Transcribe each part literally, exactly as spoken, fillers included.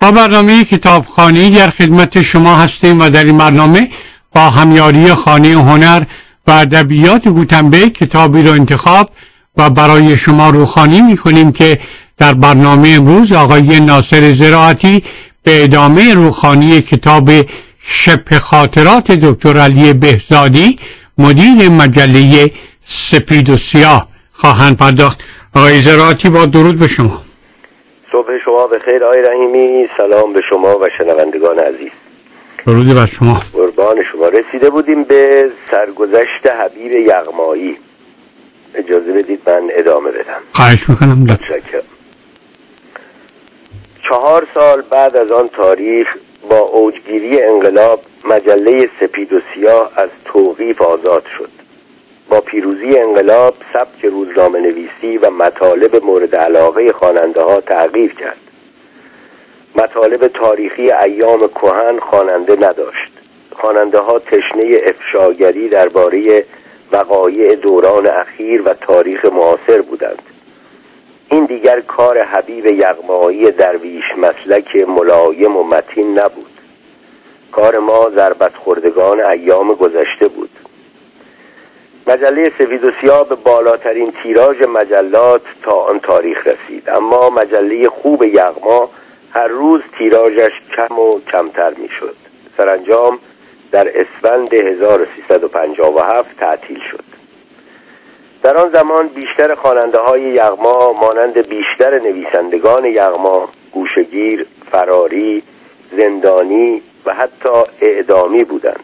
با برنامه کتابخانه در خدمت شما هستیم و در این برنامه با همیاری خانه هنر و ادبیات گوتنبرگ کتابی رو انتخاب و برای شما روخانی می‌کنیم که در برنامه امروز آقای ناصر زراعتی به ادامه روخانی کتاب شبه خاطرات دکتر علی بهزادی مدیر مجله سپید و سیاه خواهند پرداخت. آقای زراعتی با درود به شما. صبح شما بخیر آقای رحیمی، سلام به شما و شنوندگان عزیز. درود بر شما. قربان شما. رسیده بودیم به سرگذشت حبیب یغمایی. اجازه بدید من ادامه بدم. خواهش میکنم. متشکرم. چهار سال بعد از آن تاریخ با اوجگیری انقلاب مجله سپید و سیاه از توقیف آزاد شد. با پیروزی انقلاب سبک روزنامه نویسی و مطالب مورد علاقه خواننده ها تغییر کرد. مطالب تاریخی ایام کهن خواننده نداشت. خواننده ها تشنه افشاگری درباره وقایع دوران اخیر و تاریخ معاصر بودند. این دیگر کار حبیب یغمایی درویش مسلک ملایم و متین نبود. کار ما ضربت خوردگان ایام گذشته بود. مجله سپید و سیاه به بالاترین تیراژ مجلات تا آن تاریخ رسید، اما مجله خوب یغما هر روز تیراژش کم و کمتر می شد. سرانجام در اسفند هزار و سیصد و پنجاه و هفت تعطیل شد. در آن زمان بیشتر خواننده های یغما مانند بیشتر نویسندگان یغما گوشه‌گیر، فراری، زندانی و حتی اعدامی بودند.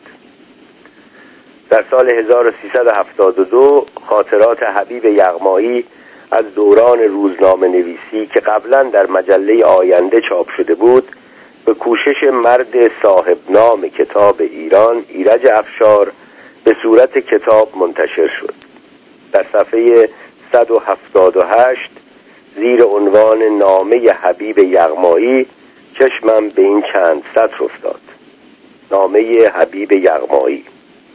در سال هزار و سیصد و هفتاد و دو خاطرات حبیب یغمایی از دوران روزنامه نویسی که قبلا در مجله آینده چاپ شده بود به کوشش مرد صاحب نام کتاب ایران ایرج افشار به صورت کتاب منتشر شد. در صفحه صد و هفتاد و هشت زیر عنوان نامه حبیب یغمایی چشمم به این چند سطر افتاد. نامه حبیب یغمایی.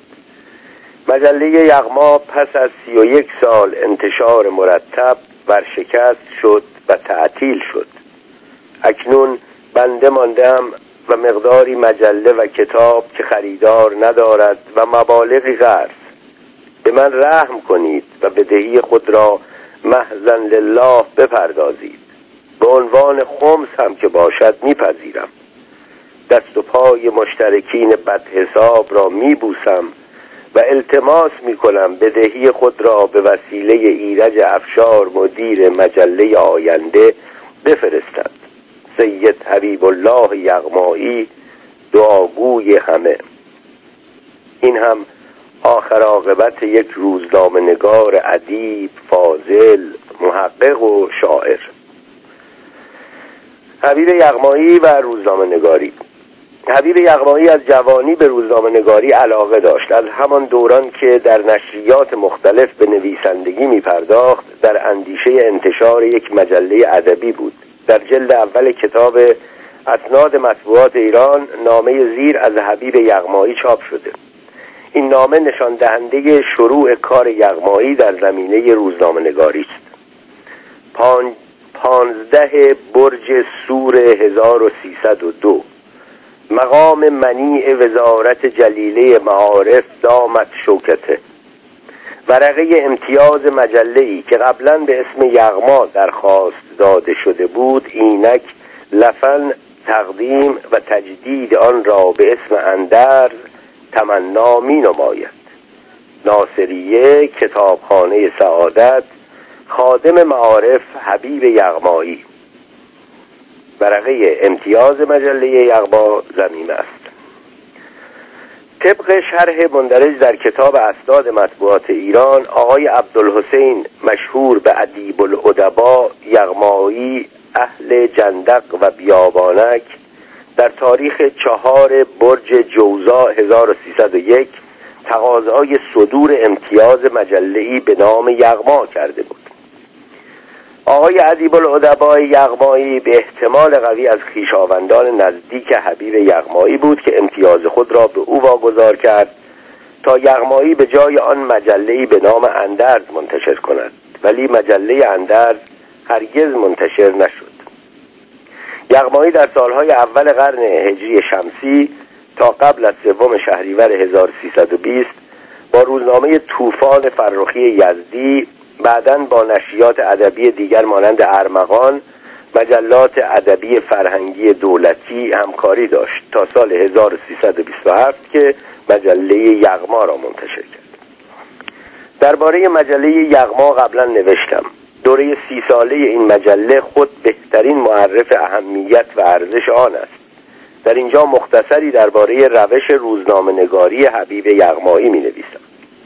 مجله یغما پس از سی و یک سال انتشار مرتب ورشکست شد و تعطیل شد. اکنون بنده ماندم و مقداری مجله و کتاب که خریدار ندارد و مبالغی قرض. به من رحم کنید و بدهی خود را محضاً لله بپردازید. به عنوان خمس هم که باشد میپذیرم. دست و پای مشترکین بدحساب را میبوسم و التماس میکنم بدهی خود را به وسیله ایرج افشار مدیر مجله آینده بفرستند. سید حبیب الله یغمایی، دعاگوی همه. این هم آخر عاقبت یک روزنامه نگار ادیب، فاضل، محقق و شاعر. حبیب یغمایی و روزنامه نگاری. حبیب یغمایی از جوانی به روزنامه نگاری علاقه داشت. از همان دوران که در نشریات مختلف به نویسندگی می پرداخت در اندیشه انتشار یک مجله ادبی بود. در جلد اول کتاب اسناد مطبوعات ایران نامه زیر از حبیب یغمایی چاپ شده. این نامه نشان دهنده شروع کار یغمایی در زمینه روزنامه نگاری است. پان... پانزده برج سور هزار و سیصد و دو مقام منیع وزارت جلیله معارف دامت شوکته. ورقه امتیاز مجله‌ای که قبلا به اسم یغما درخواست داده شده بود اینک لفن تقدیم و تجدید آن را به اسم اندرز تمنا می نماید. ناصریه، کتابخانه سعادت، خادم معارف حبیب یغمایی. ورقه امتیاز مجله یغما ضمیمه است. طبق شرح مندرج در کتاب اسناد مطبوعات ایران، آقای عبدالحسین مشهور به ادیب الادبا یغمایی اهل جندق و بیابانک در تاریخ چهار برج جوزا هزار و سیصد و یک تقاضای صدور امتیاز مجله‌ای به نام یغما کرده بود. آقای ادیب الادبا یغمایی به احتمال قوی از خویشاوندان نزدیک حبیب یغمایی بود که امتیاز خود را به او واگذار کرد تا یغمایی به جای آن مجله‌ای به نام اندرز منتشر کند، ولی مجله اندرز هرگز منتشر نشد. یغمایی در سالهای اول قرن هجری شمسی تا قبل از سوم شهریور هزار و سیصد و بیست با روزنامه طوفان فرخی یزدی، بعداً با نشریات ادبی دیگر مانند ارمغان، مجلات ادبی فرهنگی دولتی همکاری داشت تا سال هزار و سیصد و بیست و هفت که مجله یغما را منتشر کرد. درباره مجله یغما قبلا نوشتم. دوره سی ساله این مجله خود بهترین معرف اهمیت و ارزش آن است. در اینجا مختصری درباره روش روزنامه‌نگاری حبیب یغمایی می‌نویسم.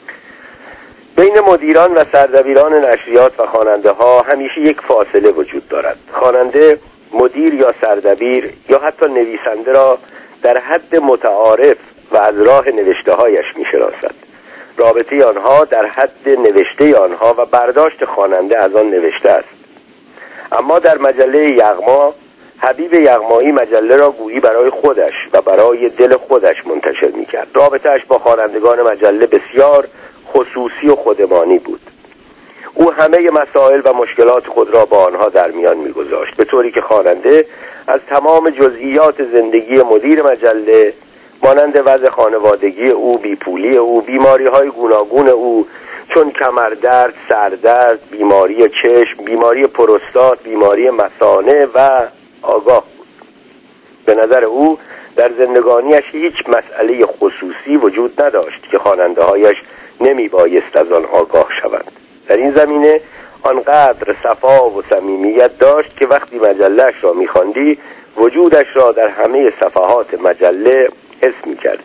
بین مدیران و سردبیران نشریات و خواننده ها همیشه یک فاصله وجود دارد. خواننده مدیر یا سردبیر یا حتی نویسنده را در حد متعارف و از راه نوشته هایش می‌شناسد. رابطه آنها در حد نوشته آنها و برداشت خواننده از آن نوشته است. اما در مجله یغما حبیب یغمایی مجله را گویی برای خودش و برای دل خودش منتشر می‌کرد. رابطه‌اش با خوانندگان مجله بسیار خصوصی و خودمانی بود. او همه مسائل و مشکلات خود را با آنها در میان می‌گذاشت، به طوری که خواننده از تمام جزئیات زندگی مدیر مجله مانند وضع خانوادگی او، بیپولی او، بیماری‌های گوناگون او چون کمردرد، سردرد، بیماری چشم، بیماری پروستات، بیماری مثانه و آگاه بود. به نظر او در زندگانیش هیچ مسئله خصوصی وجود نداشت که خواننده‌هایش نمی بایست از آن آگاه شوند. در این زمینه آنقدر صفا و صمیمیت داشت که وقتی مجله‌اش را می‌خواندی وجودش را در همه صفحات مجله حس می‌کردی.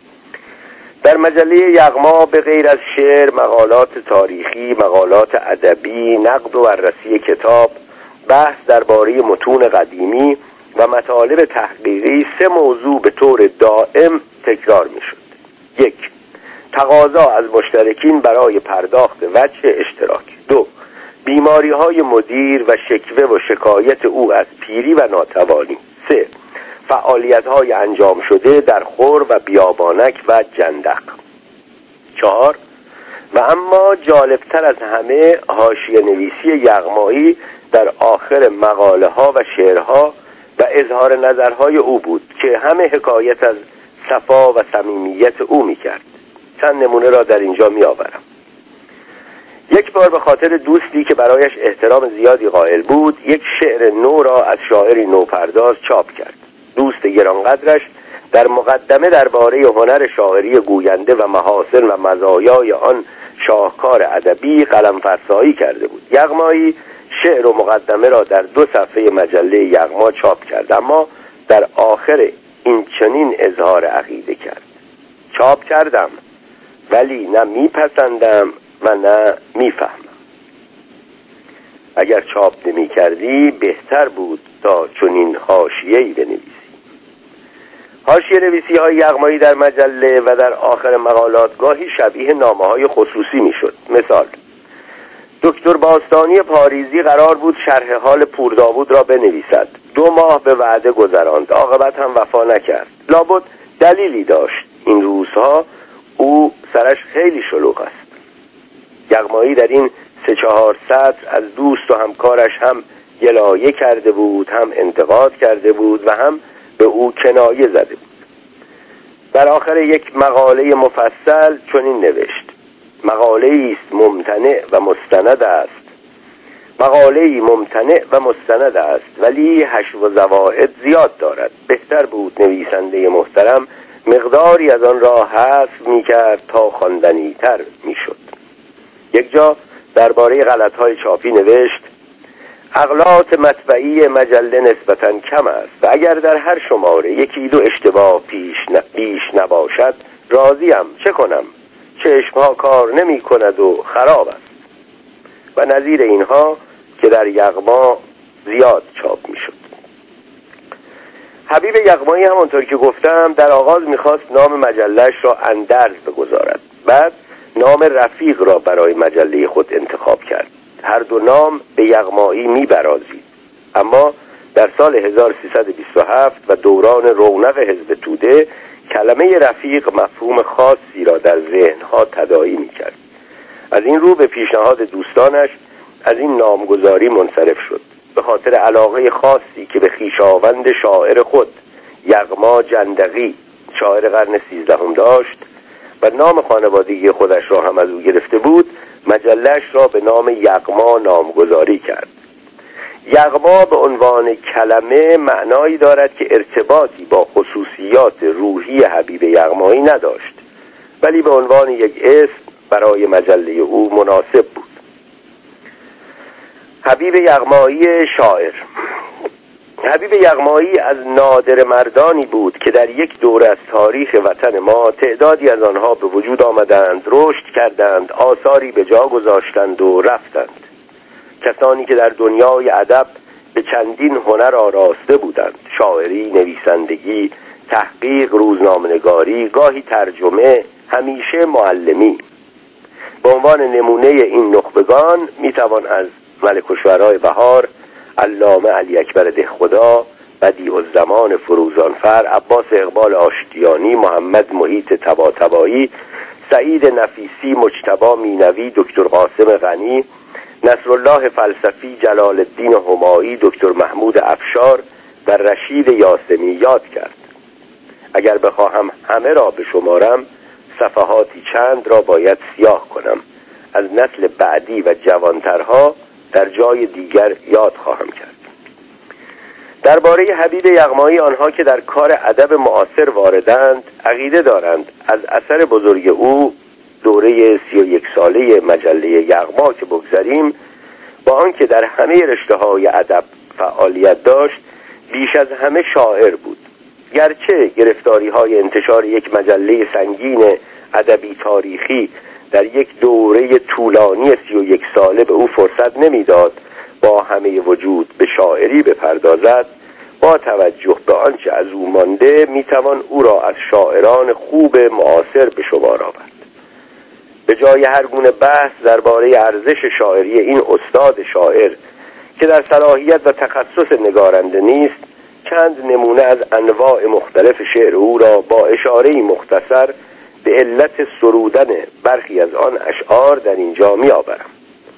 در مجله یغما به غیر از شعر، مقالات تاریخی، مقالات ادبی، نقد و بررسی کتاب، بحث درباره متون قدیمی و مطالب تحقیقی سه موضوع به طور دائم تکرار می‌شد. یک، تقاضا از مشترکین برای پرداخت وجه اشتراک. دو، بیماری‌های مدیر و شکوه و شکایت او از پیری و ناتوانی. سه، فعالیت‌های انجام شده در خور و بیابانک و جندق. چهار، و اما جالبتر از همه حاشیه نویسی یغمایی در آخر مقاله ها و شعرها و اظهار نظرهای او بود که همه حکایت از صفا و صمیمیت او می‌کرد. چند نمونه را در اینجا می‌آورم. یک بار به خاطر دوستی که برایش احترام زیادی قائل بود، یک شعر نو را از شاعری نوپرداز چاپ کرد. دوست گرانقدرش در مقدمه درباره هنر شاعری گوینده و محاسن و مزایای آن شاهکار ادبی قلم‌فرسایی کرده بود. یغمایی شعر و مقدمه را در دو صفحه مجله یغما چاپ کرد، اما در آخر این چنین اظهار عقیده کرد: چاپ کردم ولی نه میپسندم و نه میفهمم. اگر چاپ نمی کردی بهتر بود تا چنین حاشیه‌ای بنویسی. حاشیه نویسی های یغمایی در مجله و در آخر مقالات گاهی شبیه نامه های خصوصی می شد. مثال: دکتر باستانی پاریزی قرار بود شرح حال پورداوود را بنویسد. دو ماه به وعده گذراند، عاقبت هم وفا نکرد. لابد دلیلی داشت. این روزها او سرش خیلی شلوغ است. یغمایی در این سه چهار سطر از دوست و همکارش هم گلایه کرده بود، هم انتقاد کرده بود و هم به او کنایه زده بود. در آخر یک مقاله مفصل چنین نوشت: مقاله است ممتنع و مستند است. مقاله ممتنع و مستند است ولی حشو و زوائد زیاد دارد. بهتر بود نویسنده محترم مقداری از آن را حذف می‌کرد تا خواندنی تر می‌شد. یک جا درباره غلط‌های چاپی نوشت: اغلاط مطبعی مجله نسبتاً کم است و اگر در هر شماره یکی دو اشتباه پیش ن... بیش نباشد راضیم، چه کنم، چشمها کار نمی کند و خراب است. و نظیر اینها که در یغما زیاد چاپ می شد. حبیب یغمایی همانطور که گفتم در آغاز میخواست نام مجلهش را اندرز بگذارد. بعد نام رفیق را برای مجله خود انتخاب کرد. هر دو نام به یغمایی میبرازید. اما در سال هزار و سیصد و بیست و هفت و دوران رونق حزب توده کلمه رفیق مفهوم خاصی را در ذهنها تداعی میکرد. از این رو به پیشنهاد دوستانش از این نامگذاری منصرف شد. به خاطر علاقه خاصی که به خویشاوند شاعر خود یغما جندقی شاعر قرن سیزدهم داشت و نام خانوادگی خودش را هم از او گرفته بود، مجله‌اش را به نام یغما نامگذاری کرد. یغما به عنوان کلمه معنایی دارد که ارتباطی با خصوصیات روحی حبیب یغمایی نداشت، ولی به عنوان یک اسم برای مجله او مناسب بود. حبیب یغمایی شاعر. حبیب یغمایی از نادر مردانی بود که در یک دوره از تاریخ وطن ما تعدادی از آنها به وجود آمدند، رشد کردند، آثاری به جا گذاشتند و رفتند. کسانی که در دنیای ادب به چندین هنر آراسته بودند: شاعری، نویسندگی، تحقیق، روزنامه‌نگاری، گاهی ترجمه، همیشه معلمی. به عنوان نمونه این نخبگان میتوان از ملک الشعراء بهار، علامه علی اکبر دهخدا، بدیع الزمان فروزانفر، عباس اقبال آشتیانی، محمد محیط طباطبایی، سعید نفیسی، مجتبی مینوی، دکتر قاسم غنی، نصرالله فلسفی، جلال الدین همایی، دکتر محمود افشار و رشید یاسمی یاد کرد. اگر بخواهم همه را بشمارم صفحاتی چند را باید سیاه کنم. از نسل بعدی و جوانترها در جای دیگر یاد خواهم کرد. درباره حبیب یغمایی آنها که در کار ادب معاصر واردند عقیده دارند از اثر بزرگ او دوره سی و یک ساله مجله یغما که بگذاریم، با آنکه در همه رشته‌های ادب فعالیت داشت، بیش از همه شاعر بود. گرچه گرفتاری‌های انتشار یک مجله سنگین ادبی تاریخی در یک دوره طولانی سی و یک ساله به او فرصت نمیداد با همه وجود به شاعری بپردازد، با توجه به آنچه از او مانده میتوان او را از شاعران خوب معاصر به شمار آورد. به جای هر گونه بحث درباره ارزش شاعری این استاد شاعر که در صلاحیت و تخصص نگارنده نیست، چند نمونه از انواع مختلف شعر او را با اشاره مختصر به علت سرودن برخی از آن اشعار در اینجا می آورم.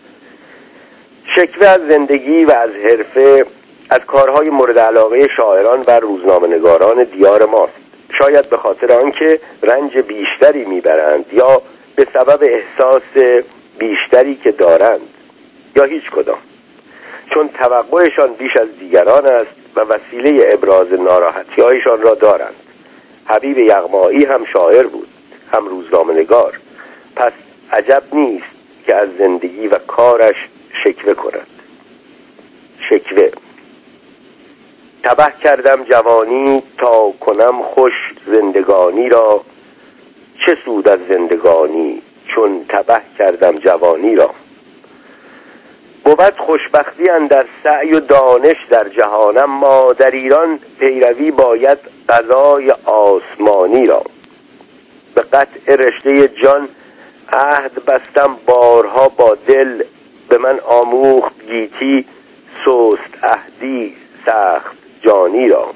شکوه از زندگی و از حرفه از کارهای مورد علاقه شاعران و روزنامه‌نگاران دیار ماست، شاید به خاطر آنکه رنج بیشتری میبرند یا به سبب احساس بیشتری که دارند، یا هیچ کدام، چون توقعشان بیش از دیگران است و وسیله ابراز ناراحتی‌هایشان را دارند. حبیب یغمایی هم شاعر بود، هم روزنامه‌نگار، پس عجب نیست که از زندگی و کارش شکوه کند. شکوه: تبه کردم جوانی تا کنم خوش زندگانی را، چه سود از زندگانی چون تبه کردم جوانی را. بود خوشبختی اندر سعی و دانش در جهانم، ما در ایران پیروی باید قضای آسمانی را. به قطع رشته جان عهد بستم بارها با دل، به من آموخت گیتی سست عهدی سخت جانی را.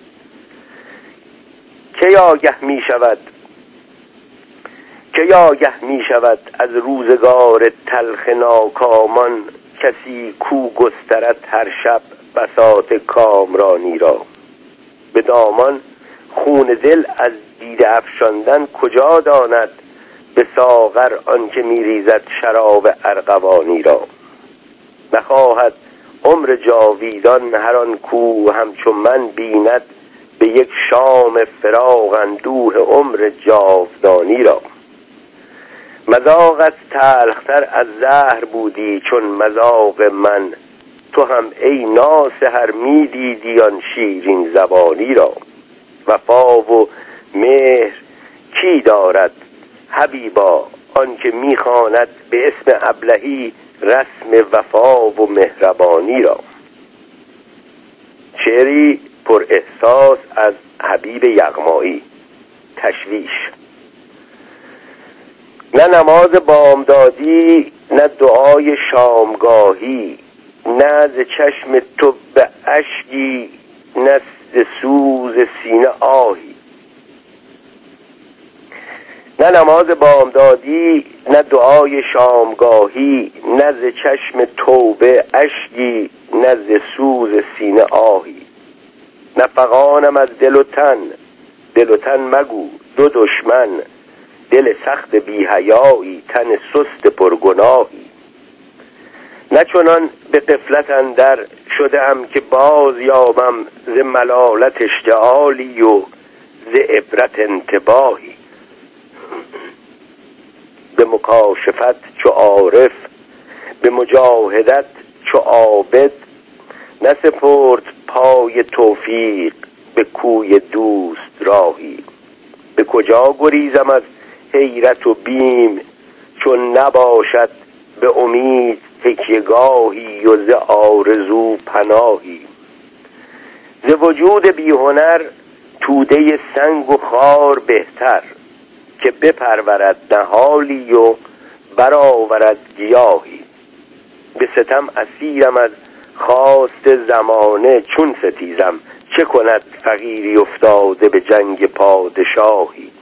که آگه می شود که آگه می شود از روزگار تلخ ناکامان، کسی کو گسترد هر شب بساط کامرانی را. به دامان خون دل از دیده افشاندن کجا داند، به ساغر آن که می ریزد شراب ارغوانی را. نخواهد عمر جاویدان هر آن کو همچون من بیند، به یک شام فراق اندوه عمر جاودانی را. مذاقت تلختر از زهر بودی چون مذاق من، تو هم ای ناصحر می دیدی آن شیرین زبانی را. وفا و مهر کی دارد حبیبا، آن که می خواند به اسم ابلهی رسم وفا و مهربانی را. شعری پر احساس از حبیب یغمایی. تشویش: نه نماز بامدادی، نه دعای شامگاهی، نه ز چشم تو به اشکی، نه ز سوز سینه آهی. نه نماز بامدادی، نه دعای شامگاهی، نه ز چشم توبه اشکی، نزد سوز سینه آهی. نفقانم از دل و تن، دل و تن مگو دو دشمن، دل سخت بی حیایی، تن سست پرگناهی. نه چنان به غفلت اندر شده ام که باز یابم ز ملالت اشتعالی و ز عبرت انتباهی. به مکاشفت چو عارف، به مجاهدت چو عابد، نسپرد پای توفیق به کوی دوست راهی. به کجا گریزم از حیرت و بیم چون نباشد به امید تکیه‌گاهی و ز آرزو پناهی. ز وجود بی هنر توده سنگ و خار بهتر، که بپرورد نهالی و برآورد گیاهی. به ستم اسیرم از خواست زمانه چون ستیزم، چه کند فقیری افتاده به جنگ پادشاهی.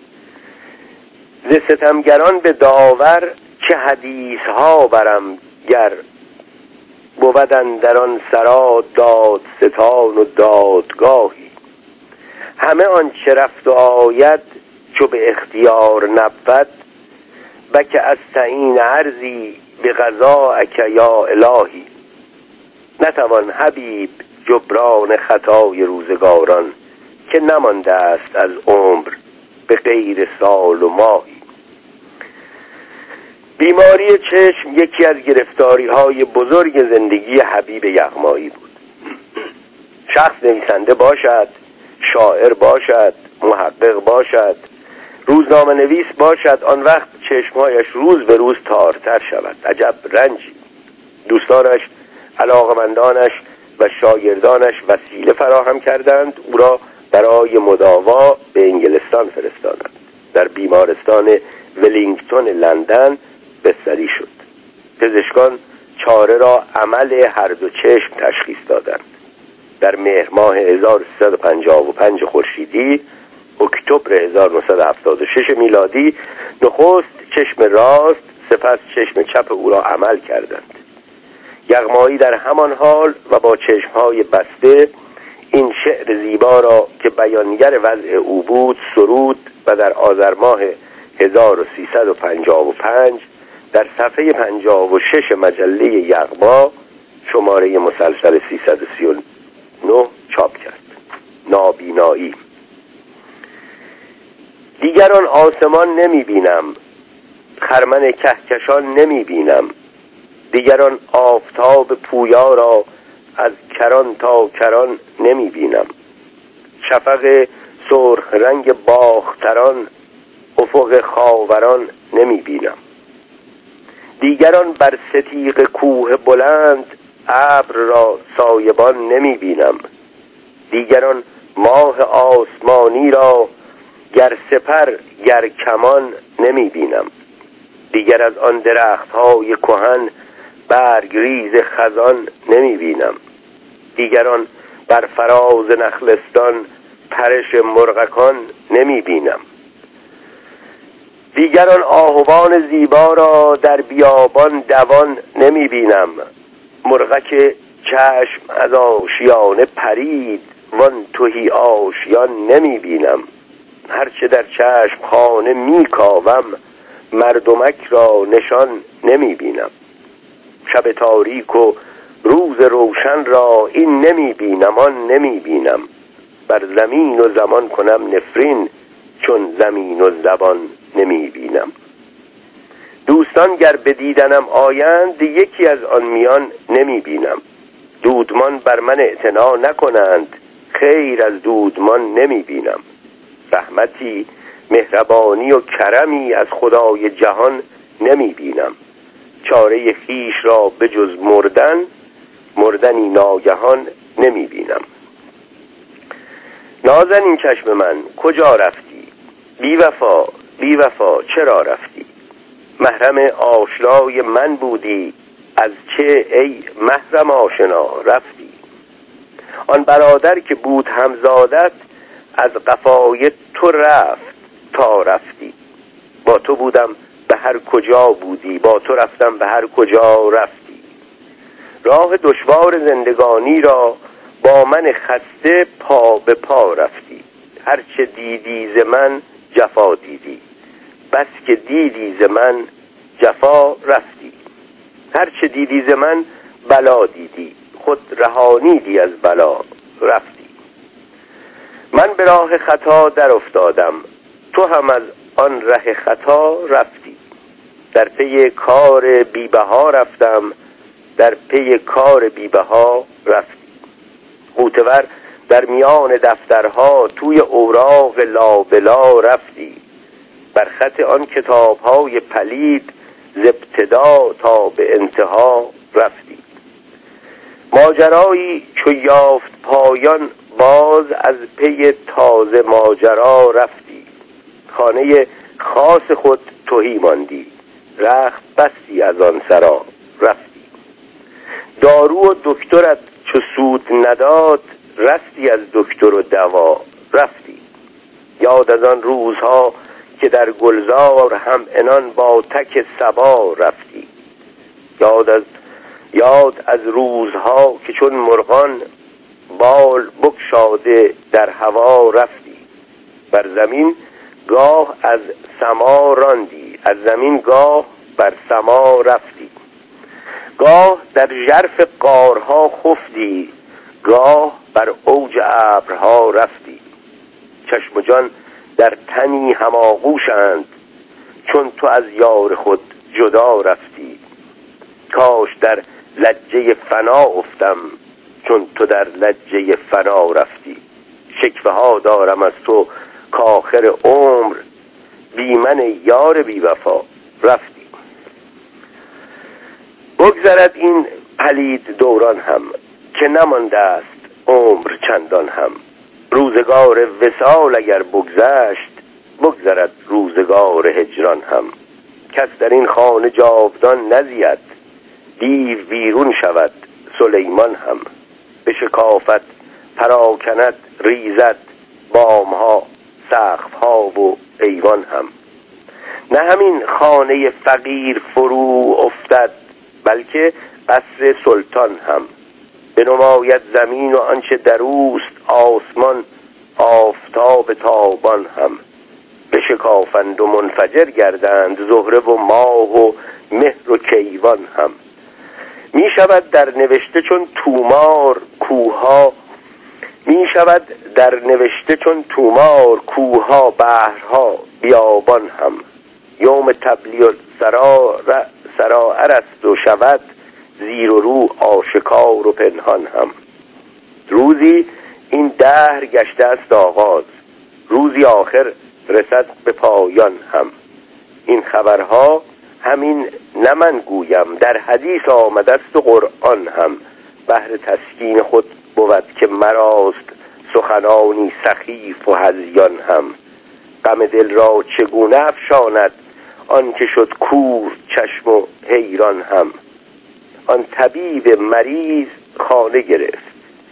ز ستمگران به داور چه حدیث ها برم گر، بود اندر آن سرا داد ستان و دادگاهی. همه آن چه رفت و آید چو به اختیار نبود، بک استعین عرضی به قضاءک یا الهی. نتوان حبیب جبران خطای روزگاران، که نمانده است از عمر به غیر سال و ماهی. بیماری چشم یکی از گرفتاری های بزرگ زندگی حبیب یغمایی بود. شخص نویسنده باشد، شاعر باشد، محقق باشد، روزنامه نویس باشد، آن وقت چشمهایش روز به روز تارتر شود. عجب رنجی. دوستانش، علاقمندانش و شاگردانش وسیله فراهم کردند او را برای مداوا به انگلستان فرستادند. در بیمارستان ولینگتون لندن بستری شد. پزشکان چاره را عمل هر دو چشم تشخیص دادند. در مهر ماه هزار و سیصد و پنجاه و پنج خورشیدی، اکتبر هزار و نهصد و هفتاد و شش میلادی، نخست چشم راست سپس چشم چپ او را عمل کردند. یغمایی در همان حال و با چشمهای بسته این شعر زیبا را که بیانگر وضع او بود سرود و در آذر ماه هزار و سیصد و پنجاه و پنج در صفحه پنجاه و شش مجله یغما شماره مسلسل سیصد و سی و نه چاپ کرد. نابینایی. دیگران آسمان نمی بینم، خرمن کهکشان نمی بینم، دیگران آفتاب پویا را از کران تا کران نمی بینم، شفق سرخ رنگ باختران افق خاوران نمی بینم. دیگران بر ستیغ کوه بلند ابر را سایبان نمی بینم، دیگران ماه آسمانی را گر سپر گر کمان نمی بینم، دیگر از آن درخت های کهن برگریز خزان نمی بینم، دیگران بر فراز نخلستان پرش مرغکان نمی بینم، دیگران آهوان زیبا را در بیابان دوان نمی بینم، مرغک چشم از آشیانه پرید وان تهی آشیان نمی بینم، هرچه در چشم خانه می کاوم مردمک را نشان نمی بینم، شب تاریک و روز روشن را این نمی بینم آن نمی بینم، بر زمین و زمان کنم نفرین چون زمین و زبان نمی بینم. دوستان گر بدیدنم آیند یکی از آن میان نمی بینم، دودمان بر من اعتنا نکنند خیر از دودمان نمی بینم، رحمتی مهربانی و کرمی از خدای جهان نمی بینم، چاره خویش را به جز مردن مردنی ناگهان نمی بینم. نازنین چشم من کجا رفتی؟ بی وفا بی وفا چرا رفتی؟ محرم آشنای من بودی از چه ای محرم آشنا رفتی؟ آن برادر که بود همزادت از قفای تو رفت تا رفتی، با تو بودم به هر کجا بودی، با تو رفتم به هر کجا رفتی، راه دشوار زندگانی را با من خسته پا به پا رفتی. هرچه دیدی ز من جفا دیدی، بس که دیدی ز من جفا رفتی. هرچه دیدی ز من بلا دیدی، خود رهانیدی از بلا رفتی. من به راه خطا در افتادم، تو هم از آن ره خطا رفتی. در پی کار بی‌بها رفتم، در پی کار بی‌بها رفتی. غوطه‌ور در میان دفترها توی اوراق لابلا رفتی. بر خط آن کتاب‌های پلید ز ابتدا تا به انتها رفتی. ماجرایی چو یافت پایان، باز از پی تازه ماجرا رفتی. خانه خاص خود تهی ماندی، رخت بستی از آن سرا رفتی. دارو و دکترت چو سود نداد، رستی از دکتر و دوا رفتی. یاد از آن روزها که در گلزار هم عنان با تک صبا رفتی. یاد از یاد از روزها که چون مرغان بال بگشاده در هوا رفتی. بر زمین گاه از سما راندی، از زمین گاه بر سما رفتی. گاه در ژرف غارها خفتی، گاه بر اوج ابرها رفتی. چشم و جان در تنی هماغوشند، چون تو از یار خود جدا رفتی. کاش در لجه فنا افتم، چون تو در لجه فنا رفتی. شکوه ها دارم از تو کآخر عمر، بی من یار بی وفا رفتی. بگذرد این پلید دوران هم، که نمانده است عمر چندان هم. روزگار وصال اگر بگذشت، بگذرد روزگار هجران هم. کس در این خانه جاودان نزید، دیو بیرون شود سلیمان هم. به شکافت پراکند ریزد، بامها سقفها و ایوان هم. نه همین خانه فقیر فرو افتد، بلکه قصر سلطان هم. بنماید زمین و آنچه در اوست آسمان، آفتاب تابان هم. بشکافند و منفجر گردند زهره و ماه و مهر و کیوان هم. می شود در نوشته چون تومار کوها، می شود در نوشته چون تومار کوها، بحرها بیابان هم. یوم تبلی سرا سرائر است و شود زیر و رو آشکار و پنهان هم. روزی این دهر گشته است آغاز، روزی آخر رسد به پایان هم. این خبرها همین نه من گویم، در حدیث آمده است و قرآن هم. بهر تسکین خود بود که مراست سخنانی سخیف و هذیان هم. غم دل را چگونه افشاند آن که شد کور چشم و حیران هم. آن طبیب مریض خانه گرفت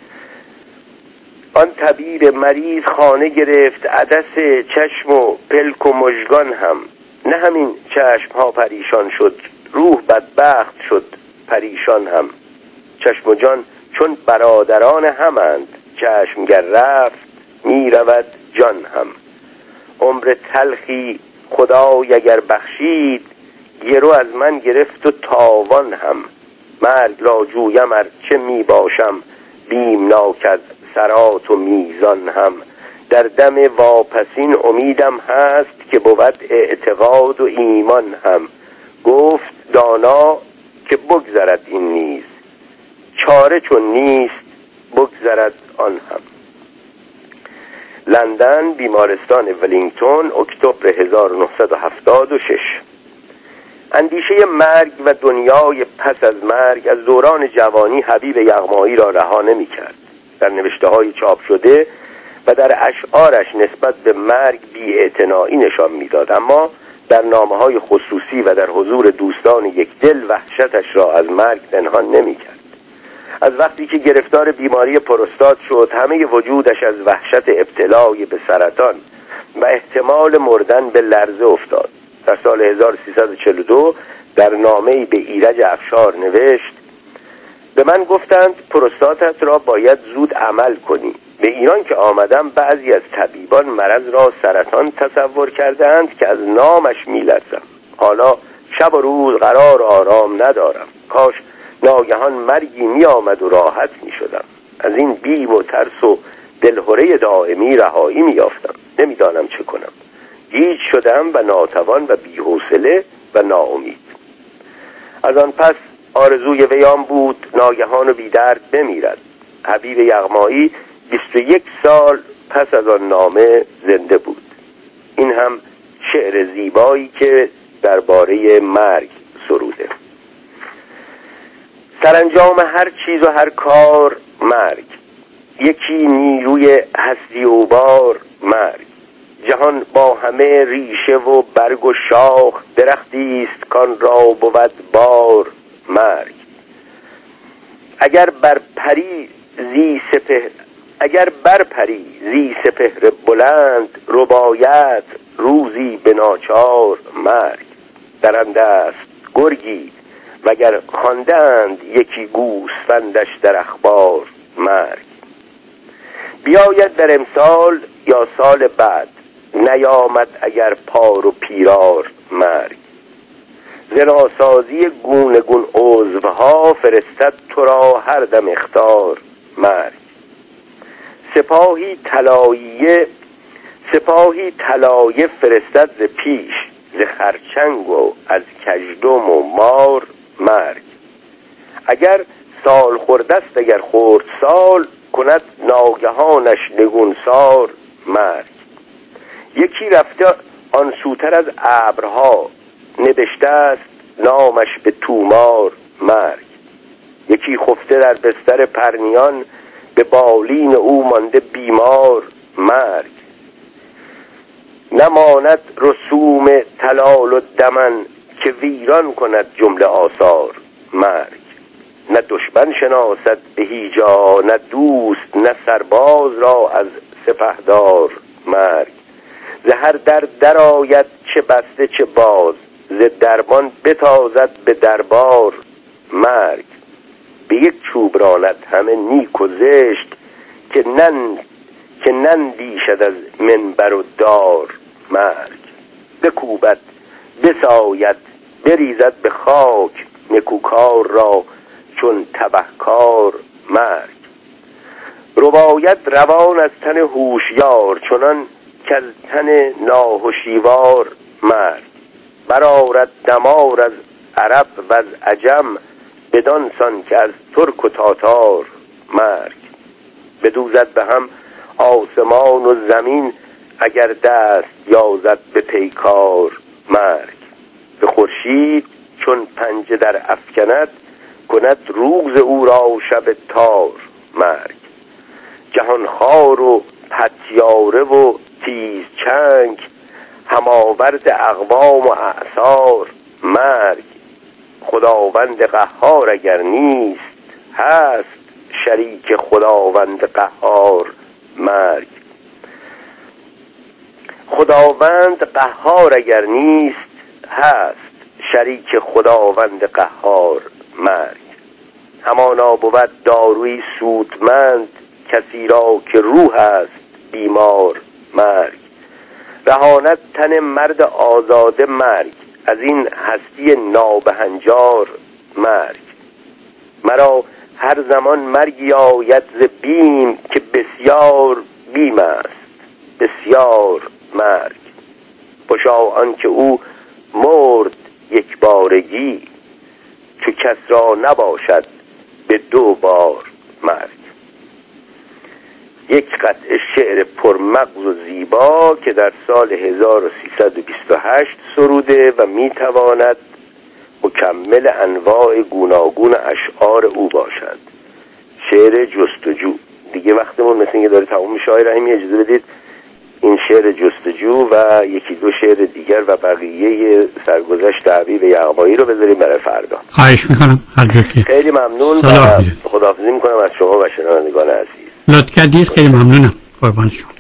آن طبیب مریض خانه گرفت عدس چشم و پلک و مژگان هم. نه همین چشم ها پریشان شد، روح بدبخت شد پریشان هم. چشم و جان چون برادران همند، چشم گر رفت می رود جان هم. عمر تلخی خدای اگر بخشید، گرو از من گرفت و تاوان هم. مرگ را جویم ار چه می باشم، بیمناک از سرات و میزان هم. در دم واپسین امیدم هست، که بود اعتقاد و ایمان هم. گفت دانا که بگذرد این نیز، چاره چون نیست بگذرد آن هم. لندن، بیمارستان ولینگتون، اکتبر هزار و نهصد و هفتاد و شش. اندیشه مرگ و دنیای پس از مرگ از دوران جوانی حبیب یغمایی را رها نمی کرد. در نوشته‌های چاپ شده و در اشعارش نسبت به مرگ بی‌اعتنایی نشان می‌داد، اما در نامه‌های خصوصی و در حضور دوستان یک دل وحشتش را از مرگ پنهان نمی‌کرد. از وقتی که گرفتار بیماری پروستات شد، همه وجودش از وحشت ابتلای به سرطان و احتمال مردن به لرزه افتاد. در سال هزار و سیصد و چهل و دو در نامه‌ای به ایرج افشار نوشت: به من گفتند پروستاتت را باید زود عمل کنی. به ایران که آمدم بعضی از طبیبان مرض را سرطان تصور کردند که از نامش می‌لرزم. حالا شب و روز قرار آرام ندارم. کاش ناگهان مرگی می آمد و راحت می شدم. از این بیم و ترس و دلهره دائمی رهایی می یافتم. نمی دانم چه کنم. گیج شدم و ناتوان و بی‌حوصله و ناامید. از آن پس آرزوی ویان بود ناگهان و بی‌درد بمیرد. حبیب یغمایی بیست و یک سال پس از آن نامه زنده بود. این هم شعر زیبایی که درباره مرگ سروده. سرانجام هر چیز و هر کار مرگ، یکی نیروی هستی و بار مرگ. جهان با همه ریشه و برگ و شاخ، درختی است کان را بود بار مرگ. اگر بر پری زی سپهر اگر بر پری زی سپهر بلند، رباید روزی به ناچار مرگ. درنده است گرگی وگر خواندند یکی گوسفندش در اخبار مرگ. بیاید در امسال یا سال بعد، نیامد اگر پار و پیرار مرگ. زناسازی گونه گون عضوها، فرستد تو را هر دم اختار مرگ. سپاهی طلایه سپاهی طلایه فرستد ز پیش، ز خرچنگ و از کژدم و مار مرگ. اگر سال خوردست اگر خورد سال، کند ناگهانش نگونسار مرگ. یکی رفته آن سوتر از ابرها، نبشته است نامش به تومار مرگ. یکی خفته در بستر پرنیان، به بالین او مانده بیمار مرگ. نماند رسوم تلال و دمن، که ویران کند جمله آثار مرگ. نه دشمن شناسد به هیجا، نه دوست نه سرباز را از سپهدار مرگ. ز هر در درآید چه بسته چه باز، ز دربان بتازد به دربار مرگ. به یک چوب راند همه نیک و زشت، که نن که نندیشد از منبر و دار مرگ. بکوبد بساید بریزد به خاک، نکوکار را چون تبهکار مرگ. رباید روان از تن هوشیار، چنان که از تن ناهشیوار مرگ. برآرد دمار از عرب و از عجم، بدان سان که از ترک و تاتار مرگ. بدوزد به هم آسمان و زمین، اگر دست یازد به پیکار مرگ. به خورشید چون پنجه در افکند، کند روز او را شب تار مرگ. جهان خوار و پتیاره و تیز چنگ، هماورد اقوام و اعصار مرگ. خداوند قهار اگر نیست، هست شریک خداوند قهار مرگ. خداوند قهار اگر نیست، هست شریک خداوند قهار مرگ. همانا بود داروی سودمند، کسی را که روح است بیمار مرگ. رهاند تن مرد آزاده مرگ، از این هستی نابهنجار مرگ. مرا هر زمان مرگی آید ز بیم، که بسیار بیم است بسیار مرگ. خوشا آن که او مرد یک بارگی، چو کس را نباشد به دو بار مرگ. یک قطعه شعر پرمغز و زیبا که در سال هزار و سیصد و بیست و هشت سروده و میتواند مکمل انواع گوناگون اشعار او باشد. شعر جستجو. دیگه وقتمون مثل اینکه داره تموم میشه. آقای رحیمی اجازه بدید این شعر جستجو و یکی دو شعر دیگر و بقیه سرگذشت حبیب یغمایی رو بذاریم برای فردا. خواهش میکنم. هر جا که خیلی ممنون و خداحافظی میکنم از شما و شنوندگان عزیز. لطف کردید. خیلی ممنونم. قربان شما.